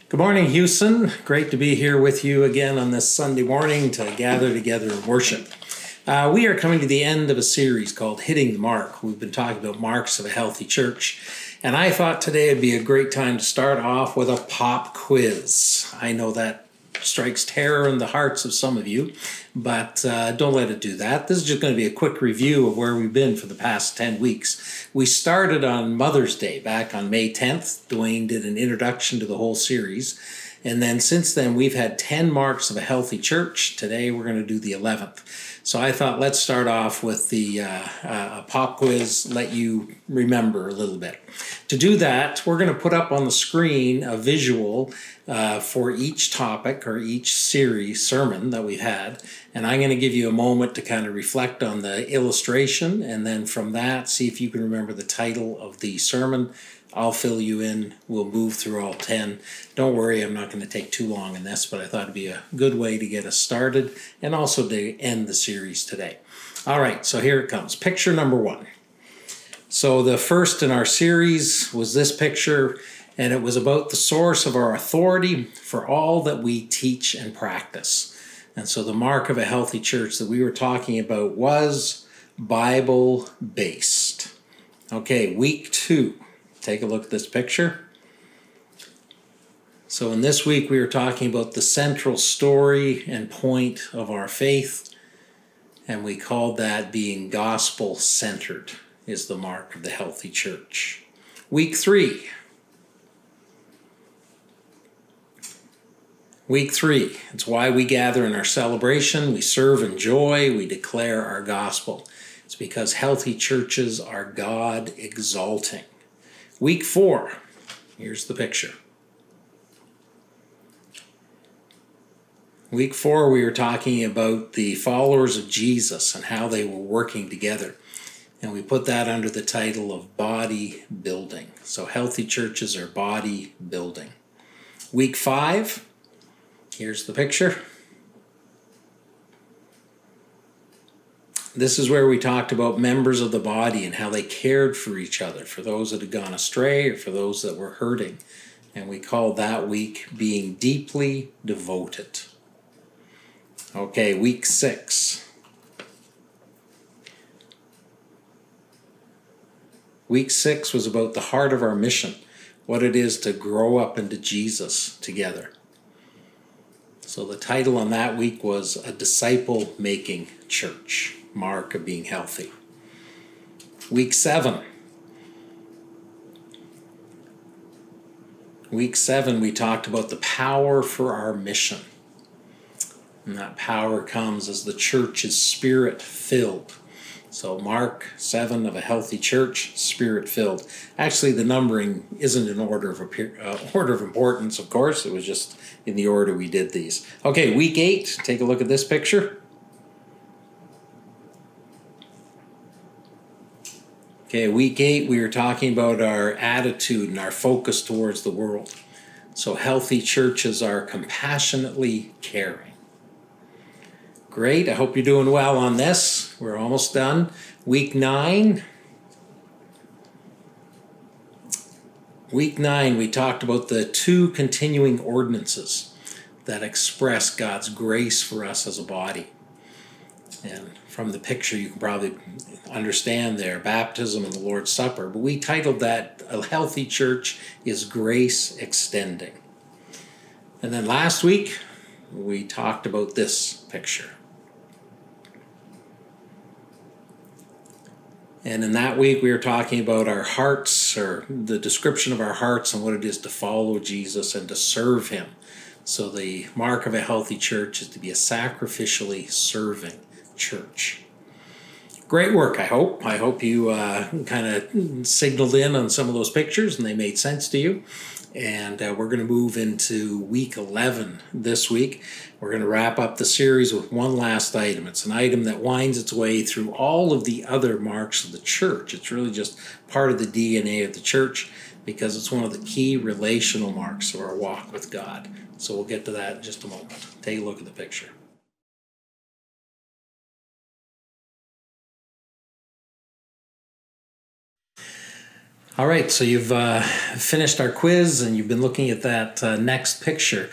Good morning, Houston. Great to be here with you again on this Sunday morning to gather together and worship. We are coming to the end of a series called Hitting the Mark. We've been talking about marks of a healthy church, and I thought today would be a great time to start off with a pop quiz. I know that strikes terror in the hearts of some of you, but don't let it do that. This is just going to be a quick review of where we've been for the past 10 weeks. We started on Mother's Day back on May 10th. Dwayne did an introduction to the whole series. And then since then, we've had 10 marks of a healthy church. Today, we're going to do the 11th. So I thought let's start off with the pop quiz, let you remember a little bit. To do that, we're going to put up on the screen a visual for each topic or each series sermon that we've had. And I'm going to give you a moment to kind of reflect on the illustration. And then from that, see if you can remember the title of the sermon. I'll fill you in. We'll move through all 10. Don't worry, I'm not going to take too long in this, but I thought it'd be a good way to get us started and also to end the series today. All right, so here it comes. Picture number 1. So the first in our series was this picture, and it was about the source of our authority for all that we teach and practice. And so the mark of a healthy church that we were talking about was Bible-based. Okay, week 2. Take a look at this picture. So in this week, we were talking about the central story and point of our faith, and we called that being gospel-centered is the mark of the healthy church. Week 3. Week 3, it's why we gather in our celebration, we serve in joy, we declare our gospel. It's because healthy churches are God-exalting. Week 4, here's the picture. Week 4, we were talking about the followers of Jesus and how they were working together. And we put that under the title of body building. So healthy churches are body building. Week 5, here's the picture. This is where we talked about members of the body and how they cared for each other, for those that had gone astray or for those that were hurting. And we called that week being deeply devoted. Okay, week 6. Week 6 was about the heart of our mission, what it is to grow up into Jesus together. So the title on that week was A Disciple-Making Church. Mark of being healthy. Week 7. Week 7, we talked about the power for our mission. And that power comes as the church is spirit-filled. So Mark 7 of a healthy church, spirit-filled. Actually, the numbering isn't in order of importance, of course. It was just in the order we did these. Okay, week 8, take a look at this picture. Okay, week 8, we were talking about our attitude and our focus towards the world. So healthy churches are compassionately caring. Great, I hope you're doing well on this. We're almost done. Week 9. Week 9, we talked about the 2 continuing ordinances that express God's grace for us as a body. And from the picture, you can probably understand there, baptism and the Lord's Supper. But we titled that, A Healthy Church is Grace Extending. And then last week, we talked about this picture. And in that week, we were talking about our hearts, or the description of our hearts and what it is to follow Jesus and to serve Him. So the mark of a healthy church is to be a sacrificially serving church. Great work, I hope. I hope you kind of signaled in on some of those pictures and they made sense to you. And we're going to move into week 11 this week. We're going to wrap up the series with one last item. It's an item that winds its way through all of the other marks of the church. It's really just part of the DNA of the church because it's one of the key relational marks of our walk with God. So we'll get to that in just a moment. Take a look at the picture. All right, so you've finished our quiz and you've been looking at that next picture.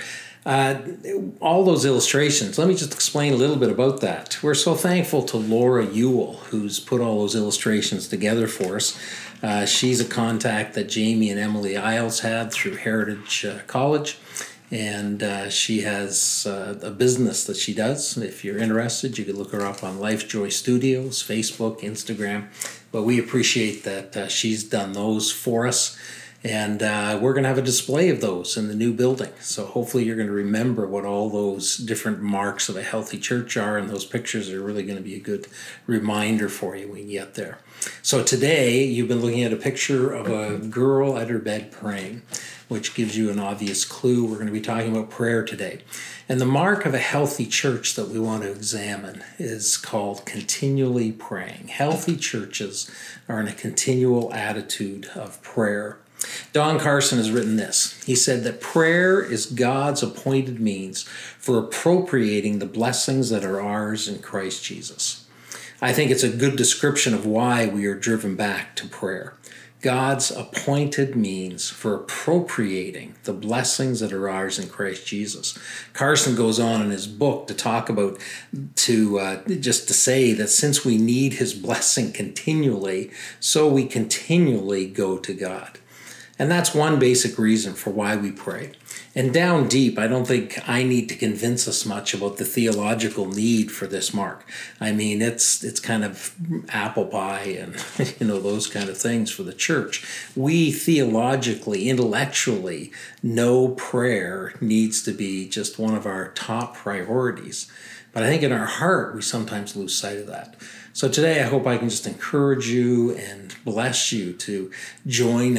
All those illustrations, let me just explain a little bit about that. We're so thankful to Laura Ewell, who's put all those illustrations together for us. She's a contact that Jamie and Emily Isles had through Heritage College, and she has a business that she does. If you're interested, you can look her up on Life Joy Studios, Facebook, Instagram. But we appreciate that she's done those for us. And we're going to have a display of those in the new building. So hopefully you're going to remember what all those different marks of a healthy church are. And those pictures are really going to be a good reminder for you when you get there. So today you've been looking at a picture of a girl at her bed praying, which gives you an obvious clue. We're going to be talking about prayer today. And the mark of a healthy church that we want to examine is called continually praying. Healthy churches are in a continual attitude of prayer. Don Carson has written this. He said that prayer is God's appointed means for appropriating the blessings that are ours in Christ Jesus. I think it's a good description of why we are driven back to prayer. God's appointed means for appropriating the blessings that are ours in Christ Jesus. Carson goes on in his book to talk about, just to say that since we need his blessing continually, so we continually go to God. And that's one basic reason for why we pray. And down deep, I don't think I need to convince us much about the theological need for this mark. I mean, it's kind of apple pie and those kind of things for the church. We theologically, intellectually know prayer needs to be just one of our top priorities. But I think in our heart, we sometimes lose sight of that. So today, I hope I can just encourage you and bless you to join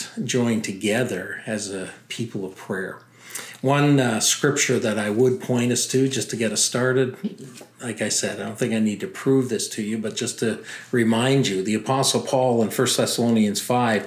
together as a people of prayer. One scripture that I would point us to just to get us started, like I said, I don't think I need to prove this to you, but just to remind you, the Apostle Paul in 1 Thessalonians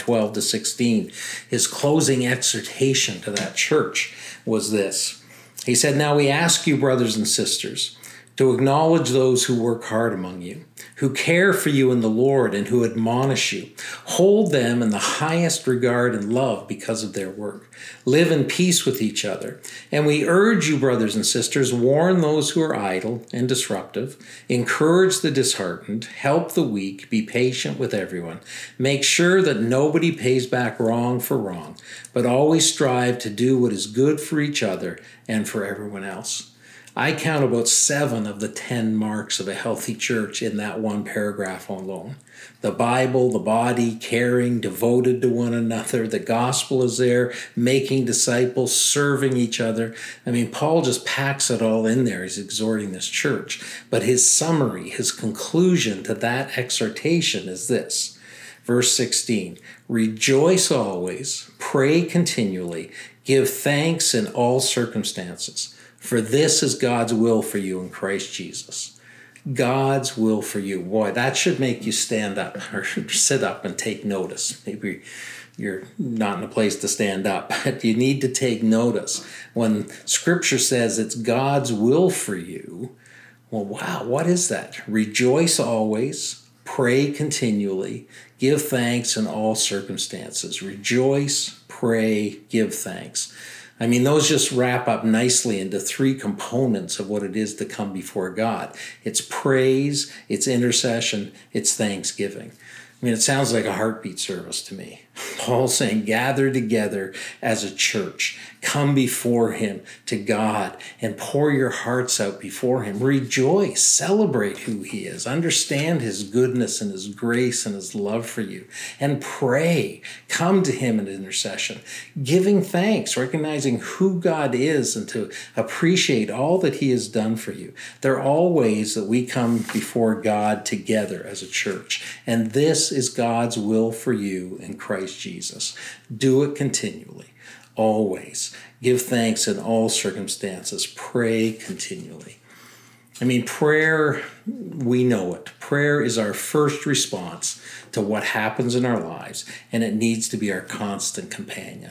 5:12-16, his closing exhortation to that church was this. He said, "Now we ask you, brothers and sisters, to acknowledge those who work hard among you, who care for you in the Lord and who admonish you. Hold them in the highest regard and love because of their work. Live in peace with each other. And we urge you, brothers and sisters, warn those who are idle and disruptive, encourage the disheartened, help the weak, be patient with everyone. Make sure that nobody pays back wrong for wrong, but always strive to do what is good for each other and for everyone else." I count about 7 of the 10 marks of a healthy church in that one paragraph alone. The Bible, the body, caring, devoted to one another. The gospel is there, making disciples, serving each other. I mean, Paul just packs it all in there. He's exhorting this church. But his summary, his conclusion to that exhortation is this. Verse 16, "Rejoice always, pray continually, give thanks in all circumstances. For this is God's will for you in Christ Jesus." God's will for you. Boy, that should make you stand up or sit up and take notice. Maybe you're not in a place to stand up, but you need to take notice. When Scripture says it's God's will for you, well, wow, what is that? Rejoice always, pray continually, give thanks in all circumstances. Rejoice, pray, give thanks. I mean, those just wrap up nicely into 3 components of what it is to come before God. It's praise, it's intercession, it's thanksgiving. I mean, it sounds like a heartbeat service to me. Paul's saying, gather together as a church. Come before him to God and pour your hearts out before him. Rejoice, celebrate who he is. Understand his goodness and his grace and his love for you. And pray. Come to him in intercession. Giving thanks, recognizing who God is and to appreciate all that he has done for you. They're all ways that we come before God together as a church. And this is God's will for you in Christ Jesus. Do it continually. Always. Give thanks in all circumstances. Pray continually. I mean, prayer, we know it. Prayer is our first response to what happens in our lives, and it needs to be our constant companion.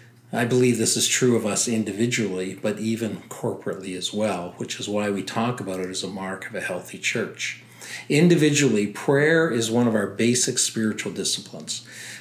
I believe this is true of us individually, but even corporately as well, which is why we talk about it as a mark of a healthy church. Individually, prayer is one of our basic spiritual disciplines.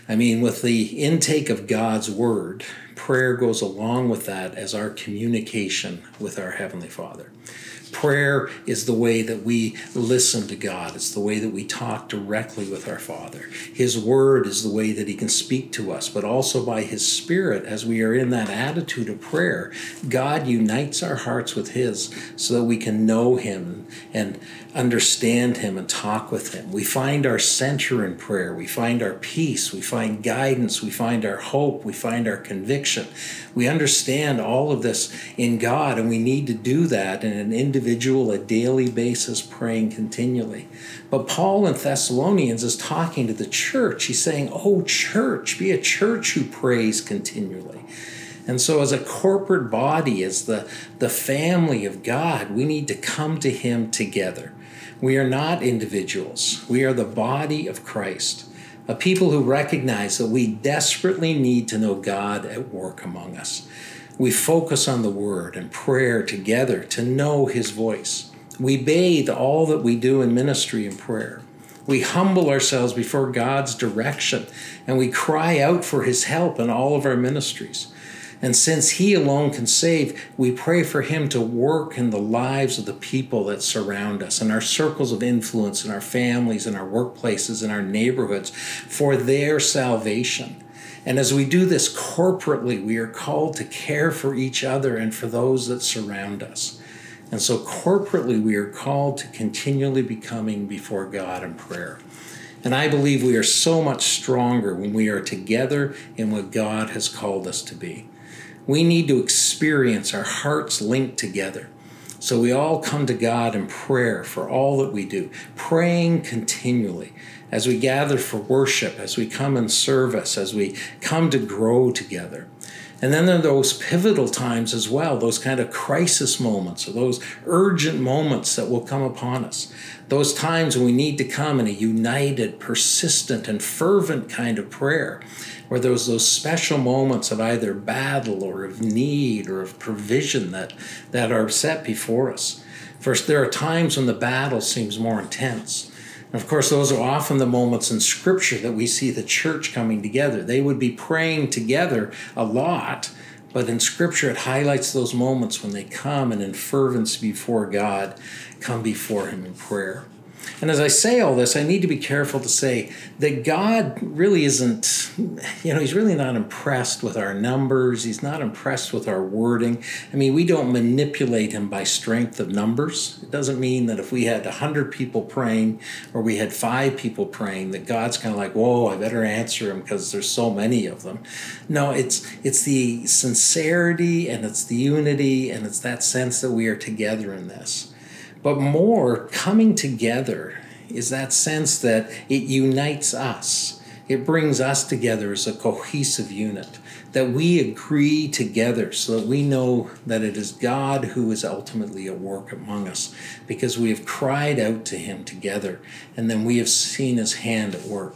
I mean, with the intake of God's Word, prayer goes along with that as our communication with our Heavenly Father. Prayer is the way that we listen to God. It's the way that we talk directly with our Father. His Word is the way that He can speak to us, but also by His Spirit, as we are in that attitude of prayer, God unites our hearts with His so that we can know Him and understand Him and talk with Him. We find our center in prayer. We find our peace. We find guidance. We find our hope. We find our conviction. We understand all of this in God, and we need to do that in an individual, a daily basis, praying continually. But Paul in Thessalonians is talking to the church. He's saying, oh, church, be a church who prays continually. And so as a corporate body, as the family of God, we need to come to Him together. We are not individuals. We are the body of Christ, a people who recognize that we desperately need to know God at work among us. We focus on the Word and prayer together to know His voice. We bathe all that we do in ministry and prayer. We humble ourselves before God's direction, and we cry out for His help in all of our ministries. And since He alone can save, we pray for Him to work in the lives of the people that surround us, in our circles of influence, in our families, in our workplaces, in our neighborhoods, for their salvation. And as we do this corporately, we are called to care for each other and for those that surround us. And so corporately, we are called to continually be coming before God in prayer. And I believe we are so much stronger when we are together in what God has called us to be. We need to experience our hearts linked together. So we all come to God in prayer for all that we do, praying continually as we gather for worship, as we come in service, as we come to grow together. And then there are those pivotal times as well, those kind of crisis moments or those urgent moments that will come upon us. Those times when we need to come in a united, persistent, and fervent kind of prayer, where there's those special moments of either battle or of need or of provision that are set before us. First, there are times when the battle seems more intense. And of course, those are often the moments in Scripture that we see the church coming together. They would be praying together a lot, but in Scripture it highlights those moments when they come and in fervency before God, come before Him in prayer. And as I say all this, I need to be careful to say that God really isn't, He's really not impressed with our numbers. He's not impressed with our wording. I mean, we don't manipulate Him by strength of numbers. It doesn't mean that if we had 100 people praying or we had 5 people praying, that God's kind of like, whoa, I better answer Him because there's so many of them. No, it's the sincerity and it's the unity and it's that sense that we are together in this. But more, coming together is that sense that it unites us. It brings us together as a cohesive unit, that we agree together so that we know that it is God who is ultimately at work among us, because we have cried out to Him together, and then we have seen His hand at work.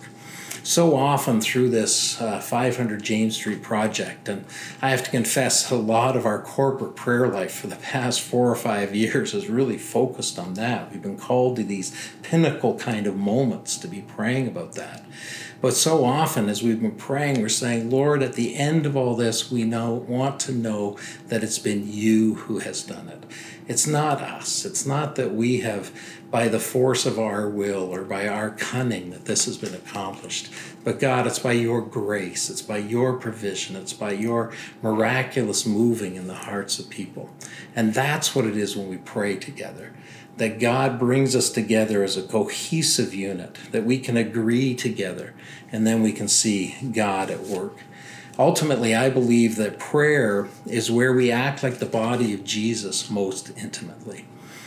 So often through this 500 James Street project, and I have to confess a lot of our corporate prayer life for the past 4 or 5 years is really focused on that. We've been called to these pinnacle kind of moments to be praying about that. But so often as we've been praying, we're saying, Lord, at the end of all this, we want to know that it's been You who has done it. It's not us. It's not that we have, by the force of our will or by our cunning, that this has been accomplished. But God, it's by Your grace. It's by Your provision. It's by Your miraculous moving in the hearts of people. And that's what it is when we pray together. That God brings us together as a cohesive unit, that we can agree together, and then we can see God at work. Ultimately, I believe that prayer is where we act like the body of Jesus most intimately.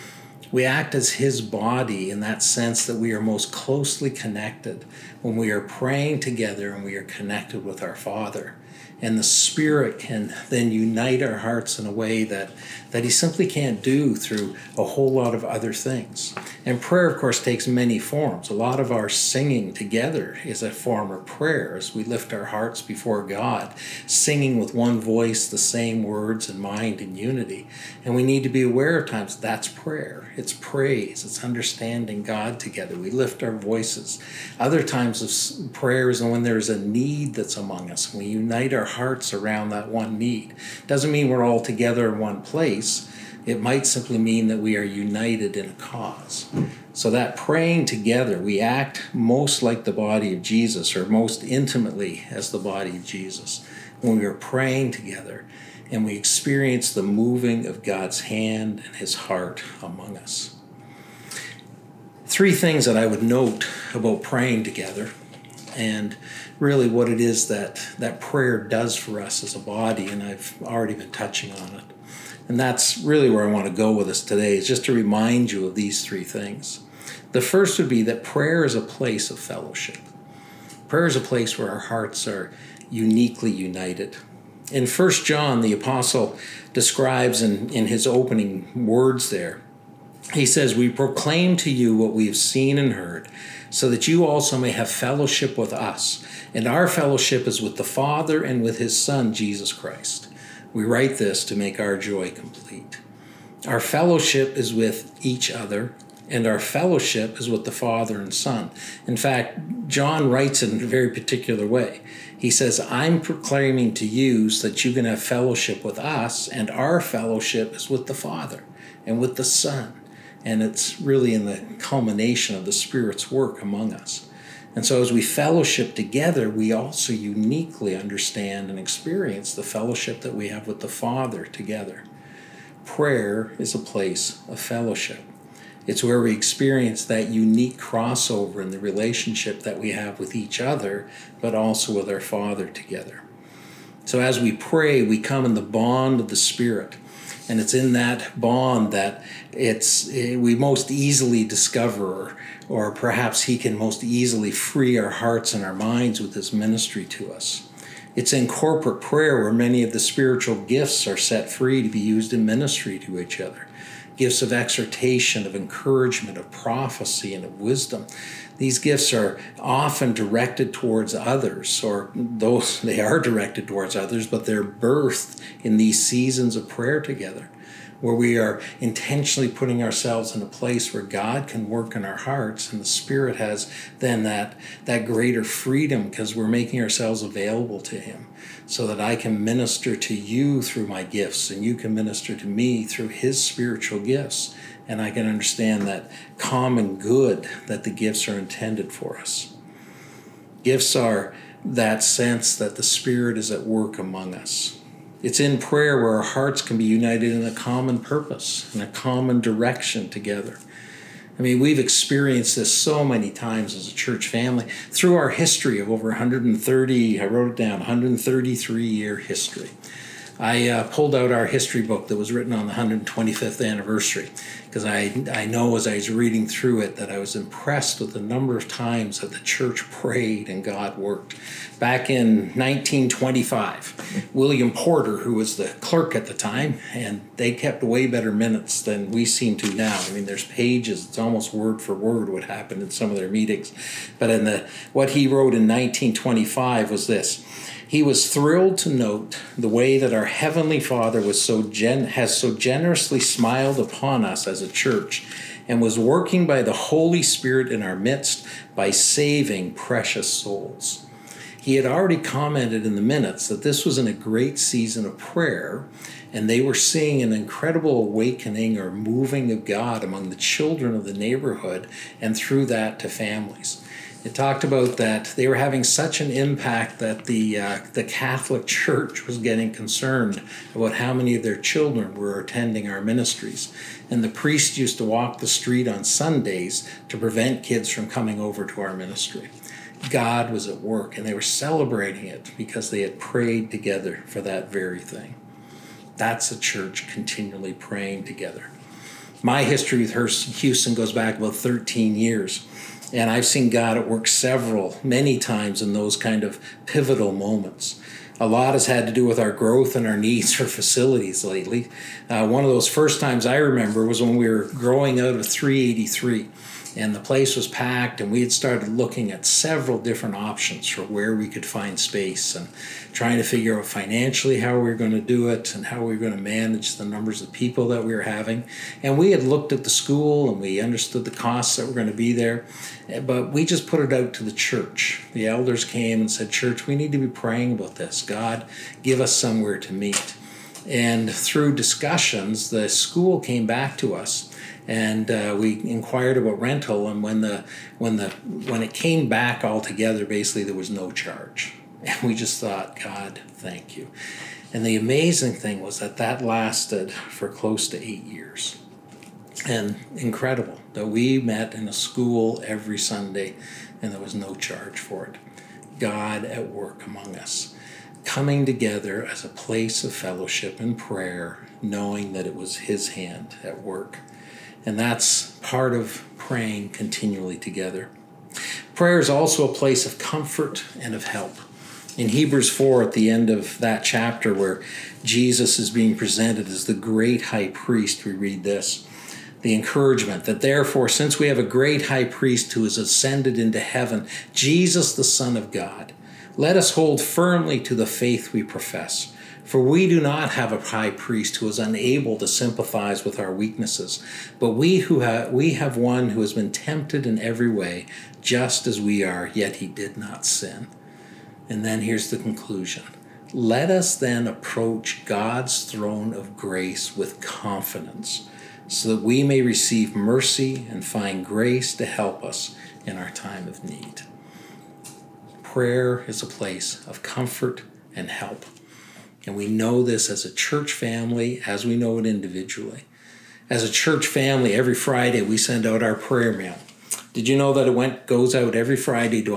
We act as His body in that sense that we are most closely connected when we are praying together and we are connected with our Father. And the Spirit can then unite our hearts in a way that he simply can't do through a whole lot of other things. And prayer, of course, takes many forms. A lot of our singing together is a form of prayer as we lift our hearts before God, singing with one voice the same words and mind in unity. And we need to be aware of times that's prayer. It's praise. It's understanding God together. We lift our voices. Other times of prayer is when there's a need that's among us. We unite our hearts around that one need. Doesn't mean we're all together in one place. It might simply mean that we are united in a cause. So that praying together, we act most like the body of Jesus, or most intimately as the body of Jesus, when we are praying together and we experience the moving of God's hand and his heart among us. Three things that I would note about praying together, and really what it is that prayer does for us as a body, and I've already been touching on it. And that's really where I want to go with this today, is just to remind you of these three things. The first would be that prayer is a place of fellowship. Prayer is a place where our hearts are uniquely united. In 1 John, the apostle describes in his opening words there, he says, "We proclaim to you what we have seen and heard, so that you also may have fellowship with us. And our fellowship is with the Father and with his Son, Jesus Christ. We write this to make our joy complete." Our fellowship is with each other, and our fellowship is with the Father and Son. In fact, John writes it in a very particular way. He says, "I'm proclaiming to you so that you can have fellowship with us, and our fellowship is with the Father and with the Son." And it's really in the culmination of the Spirit's work among us. And so as we fellowship together, we also uniquely understand and experience the fellowship that we have with the Father together. Prayer is a place of fellowship. It's where we experience that unique crossover in the relationship that we have with each other, but also with our Father together. So as we pray, we come in the bond of the Spirit. And it's in that bond that we most easily discover, or perhaps he can most easily free our hearts and our minds with his ministry to us. It's in corporate prayer where many of the spiritual gifts are set free to be used in ministry to each other. Gifts of exhortation, of encouragement, of prophecy, and of wisdom. These gifts are often directed towards others, or those they are directed towards others, but they're birthed in these seasons of prayer together, where we are intentionally putting ourselves in a place where God can work in our hearts, and the Spirit has then that greater freedom because we're making ourselves available to him, so that I can minister to you through my gifts, and you can minister to me through his spiritual gifts, and I can understand that common good that the gifts are intended for us. Gifts are that sense that the Spirit is at work among us. It's in prayer where our hearts can be united in a common purpose, in a common direction together. I mean, we've experienced this so many times as a church family through our history of over 130, I wrote it down, 133-year history. I pulled out our history book that was written on the 125th anniversary because I know as I was reading through it that I was impressed with the number of times that the church prayed and God worked. Back in 1925, William Porter, who was the clerk at the time, and they kept way better minutes than we seem to now. I mean, there's pages, it's almost word for word what happened in some of their meetings. But what he wrote in 1925 was this: "He was thrilled to note the way that our Heavenly Father has so generously smiled upon us as a church and was working by the Holy Spirit in our midst by saving precious souls." He had already commented in the minutes that this was in a great season of prayer, and they were seeing an incredible awakening or moving of God among the children of the neighborhood, and through that to families. It talked about that they were having such an impact that the Catholic Church was getting concerned about how many of their children were attending our ministries. And the priest used to walk the street on Sundays to prevent kids from coming over to our ministry. God was at work, and they were celebrating it because they had prayed together for that very thing. That's a church continually praying together. My history with Houston goes back about 13 years. And I've seen God at work many times in those kind of pivotal moments. A lot has had to do with our growth and our needs for facilities lately. One of those first times I remember was when we were growing out of 383. And the place was packed, and we had started looking at several different options for where we could find space and trying to figure out financially how we were going to do it and how we were going to manage the numbers of people that we were having. And we had looked at the school and we understood the costs that were going to be there, but we just put it out to the church. The elders came and said, "Church, we need to be praying about this. God, give us somewhere to meet." And through discussions, the school came back to us. And we inquired about rental, and when it came back all together, basically there was no charge. And we just thought, God, thank you. And the amazing thing was that lasted for close to 8 years. And incredible that we met in a school every Sunday and there was no charge for it. God at work among us, coming together as a place of fellowship and prayer, knowing that it was His hand at work. And that's part of praying continually together. Prayer is also a place of comfort and of help. In Hebrews 4, at the end of that chapter where Jesus is being presented as the great high priest, we read this, the encouragement that therefore, since we have a great high priest who has ascended into heaven, Jesus the Son of God, let us hold firmly to the faith we profess. For we do not have a high priest who is unable to sympathize with our weaknesses, but we have one who has been tempted in every way, just as we are, yet he did not sin. And then here's the conclusion. Let us then approach God's throne of grace with confidence, so that we may receive mercy and find grace to help us in our time of need. Prayer is a place of comfort and help. And we know this as a church family, as we know it individually. As a church family, every Friday we send out our prayer mail. Did you know that it goes out every Friday to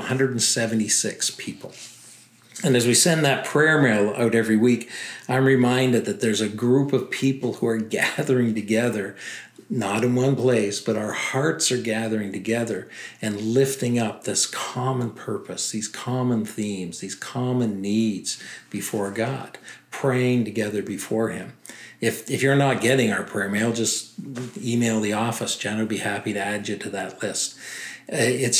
176 people? And as we send that prayer mail out every week, I'm reminded that there's a group of people who are gathering together, not in one place, but our hearts are gathering together and lifting up this common purpose, these common themes, these common needs before God, praying together before Him. If you're not getting our prayer mail, just email the office. Jen will be happy to add you to that list. It's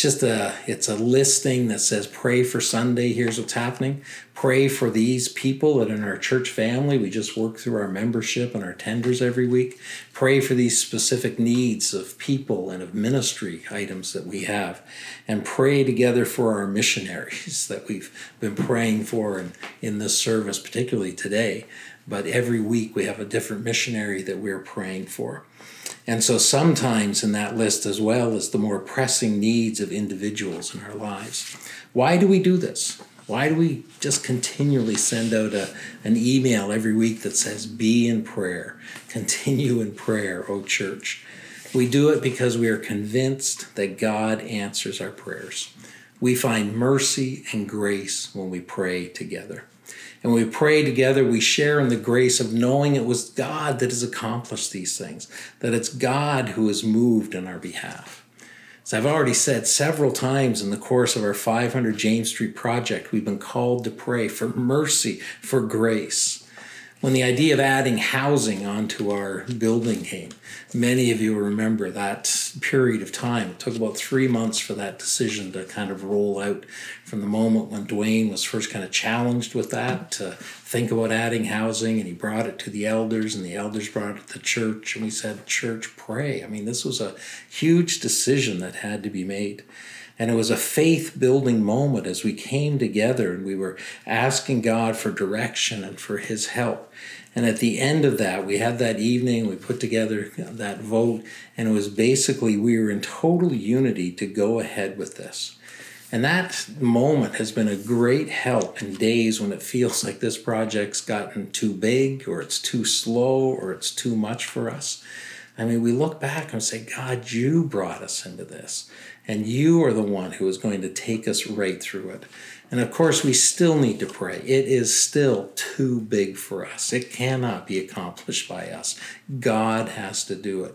a listing that says pray for Sunday. Here's what's happening. Pray for these people that are in our church family. We just work through our membership and our tenders every week. Pray for these specific needs of people and of ministry items that we have. And pray together for our missionaries that we've been praying for in this service, particularly today. But every week we have a different missionary that we're praying for. And so sometimes in that list as well is the more pressing needs of individuals in our lives. Why do we do this? Why do we just continually send out an email every week that says, be in prayer, continue in prayer, O church? We do it because we are convinced that God answers our prayers. We find mercy and grace when we pray together. And when we pray together, we share in the grace of knowing it was God that has accomplished these things, that it's God who has moved on our behalf. As I've already said several times in the course of our 500 James Street project, we've been called to pray for mercy, for grace. When the idea of adding housing onto our building came, many of you remember that period of time. It took about 3 months for that decision to kind of roll out from the moment when Dwayne was first kind of challenged with that to think about adding housing, and he brought it to the elders, and the elders brought it to the church, and we said, church, pray. I mean, this was a huge decision that had to be made. And it was a faith-building moment as we came together and we were asking God for direction and for His help. And at the end of that, we had that evening, we put together that vote, and it was basically we were in total unity to go ahead with this. And that moment has been a great help in days when it feels like this project's gotten too big or it's too slow or it's too much for us. I mean, we look back and say, God, you brought us into this. And you are the one who is going to take us right through it. And of course, we still need to pray. It is still too big for us. It cannot be accomplished by us. God has to do it.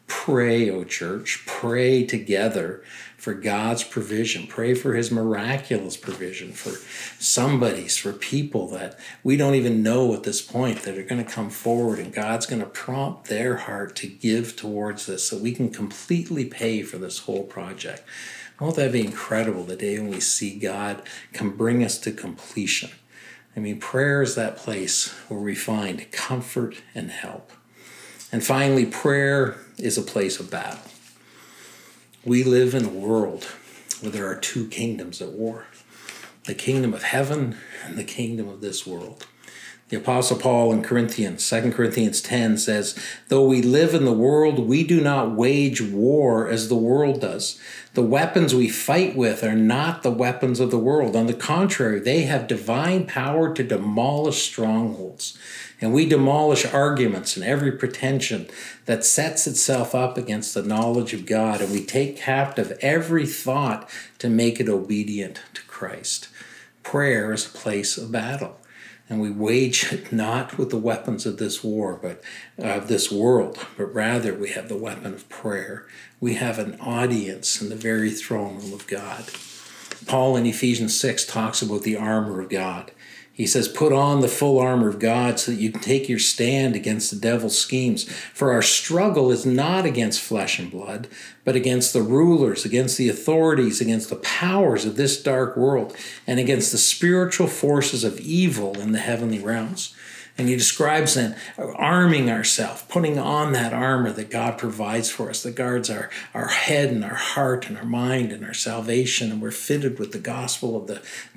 Pray, O church, pray together for God's provision. Pray for his miraculous provision for somebody's, for people that we don't even know at this point that are going to come forward, and God's going to prompt their heart to give towards this so we can completely pay for this whole project. Won't that be incredible, the day when we see God come bring us to completion? I mean, prayer is that place where we find comfort and help. And finally, prayer is a place of battle. We live in a world where there are two kingdoms at war, the kingdom of heaven and the kingdom of this world. The Apostle Paul in Corinthians, 2 Corinthians 10 says, though we live in the world, we do not wage war as the world does. The weapons we fight with are not the weapons of the world. On the contrary, they have divine power to demolish strongholds. And we demolish arguments and every pretension that sets itself up against the knowledge of God. And we take captive every thought to make it obedient to Christ. Prayer is a place of battle. And we wage it not with the weapons of this war, but of this world, but rather we have the weapon of prayer. We have an audience in the very throne room of God. Paul in Ephesians 6 talks about the armor of God. He says, put on the full armor of God so that you can take your stand against the devil's schemes. For our struggle is not against flesh and blood, but against the rulers, against the authorities, against the powers of this dark world, and against the spiritual forces of evil in the heavenly realms. And he describes then arming ourselves, putting on that armor that God provides for us, that guards our head and our heart and our mind and our salvation. And we're fitted with the gospel of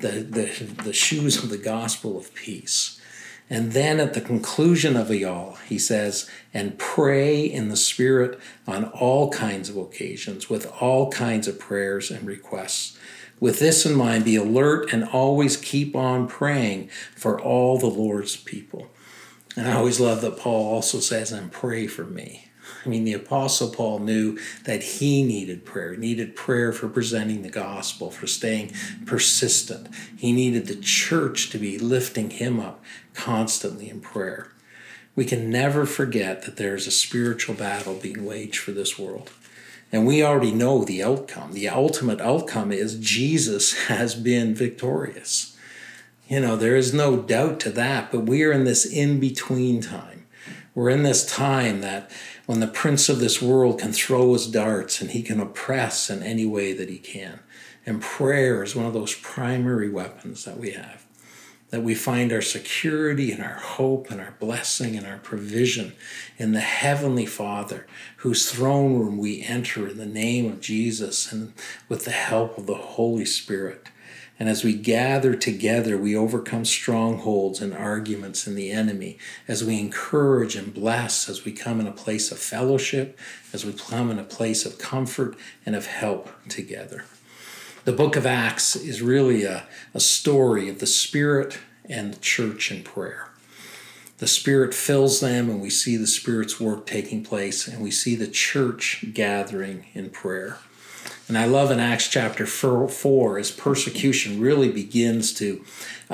the shoes of the gospel of peace. And then at the conclusion of it all, he says, and pray in the Spirit on all kinds of occasions, with all kinds of prayers and requests. With this in mind, be alert and always keep on praying for all the Lord's people. And I always love that Paul also says, and pray for me. I mean, the Apostle Paul knew that he needed prayer for presenting the gospel, for staying persistent. He needed the church to be lifting him up constantly in prayer. We can never forget that there's a spiritual battle being waged for this world. And we already know the outcome. The ultimate outcome is Jesus has been victorious. You know, there is no doubt to that, but we are in this in-between time. We're in this time that when the prince of this world can throw his darts and he can oppress in any way that he can. And prayer is one of those primary weapons that we have. That we find our security and our hope and our blessing and our provision in the Heavenly Father, whose throne room we enter in the name of Jesus and with the help of the Holy Spirit. And as we gather together, we overcome strongholds and arguments in the enemy, as we encourage and bless, as we come in a place of fellowship, as we come in a place of comfort and of help together. The book of Acts is really a story of the Spirit and the church in prayer. The Spirit fills them, and we see the Spirit's work taking place, and we see the church gathering in prayer. And I love in Acts chapter 4, as persecution really begins to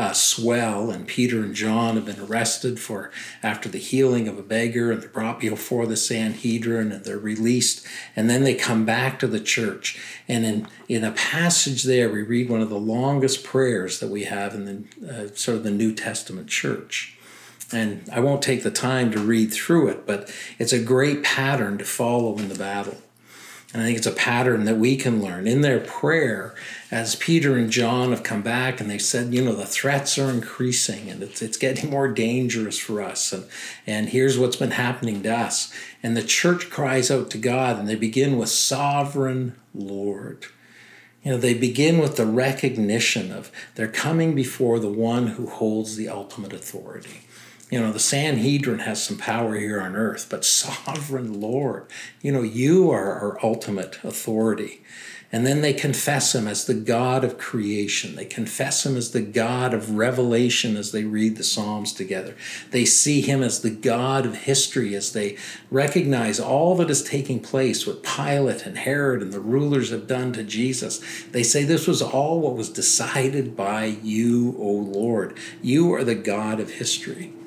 swell, and Peter and John have been arrested after the healing of a beggar, and they're brought before the Sanhedrin, and they're released, and then they come back to the church. And in a passage there, we read one of the longest prayers that we have in the sort of the New Testament church. And I won't take the time to read through it, but it's a great pattern to follow in the battle. And I think it's a pattern that we can learn. In their prayer, as Peter and John have come back and they said, you know, the threats are increasing and it's getting more dangerous for us. And here's what's been happening to us. And the church cries out to God, and they begin with Sovereign Lord. You know, they begin with the recognition of they're coming before the one who holds the ultimate authority. You know, the Sanhedrin has some power here on earth, but Sovereign Lord, you know, you are our ultimate authority. And then they confess him as the God of creation. They confess him as the God of revelation as they read the Psalms together. They see him as the God of history as they recognize all that is taking place, what Pilate and Herod and the rulers have done to Jesus. They say this was all what was decided by you, O Lord. You are the God of history.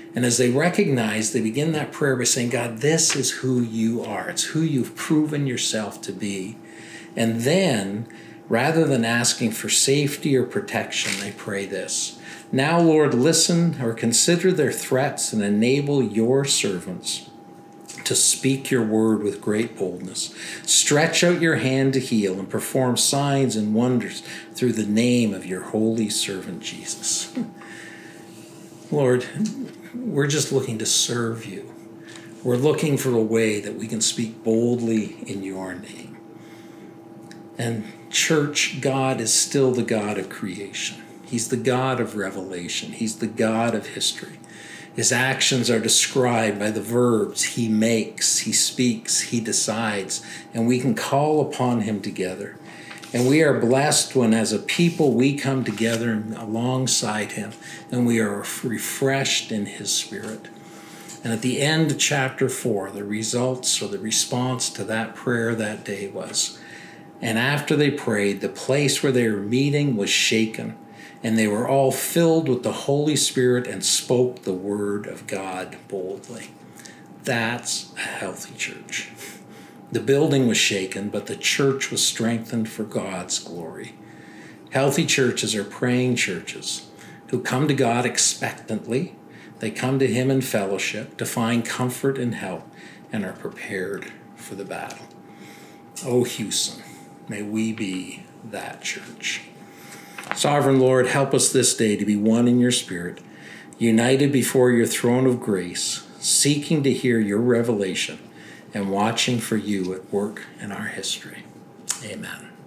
And as they recognize, they begin that prayer by saying, God, this is who you are. It's who you've proven yourself to be. And then, rather than asking for safety or protection, they pray this. Now, Lord, listen or consider their threats and enable your servants to speak your word with great boldness. Stretch out your hand to heal and perform signs and wonders through the name of your holy servant Jesus. Lord, we're just looking to serve you. We're looking for a way that we can speak boldly in your name. And church, God is still the God of creation. He's the God of revelation. He's the God of history. His actions are described by the verbs he makes, he speaks, he decides, and we can call upon him together. And we are blessed when, as a people, we come together alongside him, and we are refreshed in his spirit. And at the end of chapter 4, the results or the response to that prayer that day was, and after they prayed, the place where they were meeting was shaken, and they were all filled with the Holy Spirit and spoke the word of God boldly. That's a healthy church. The building was shaken, but the church was strengthened for God's glory. Healthy churches are praying churches who come to God expectantly. They come to him in fellowship to find comfort and help and are prepared for the battle. Oh, Houston, may we be that church. Sovereign Lord, help us this day to be one in your spirit, united before your throne of grace, seeking to hear your revelation and watching for you at work in our history. Amen.